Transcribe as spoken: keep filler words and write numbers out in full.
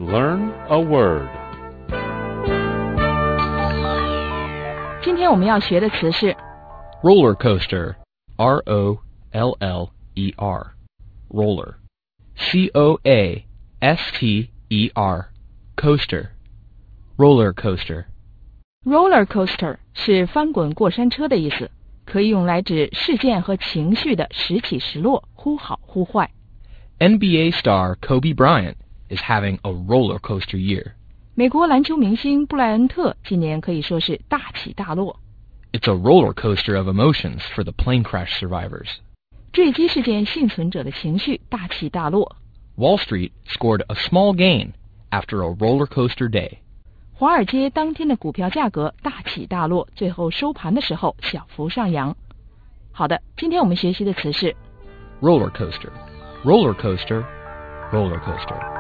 Learn a word. 今天我们要学的词是 roller coaster. R O L L E R. Roller. C O A S T E R. Coaster. Roller coaster. roller coaster 是翻滚过山车的意思，可以用来指事件和情绪的时起时落，忽好忽坏。 N B A star Kobe Bryant is having a roller coaster year. 美国篮球明星布莱恩特今年可以说是大起大落。 It's a roller coaster of emotions for the plane crash survivors. 坠机事件幸存者的情绪大起大落。 Wall Street scored a small gain after a roller coaster day. 华尔街当天的股票价格大起大落，最后收盘的时候小幅上扬。好的，今天我们学习的词是 roller coaster. Roller coaster. Roller coaster.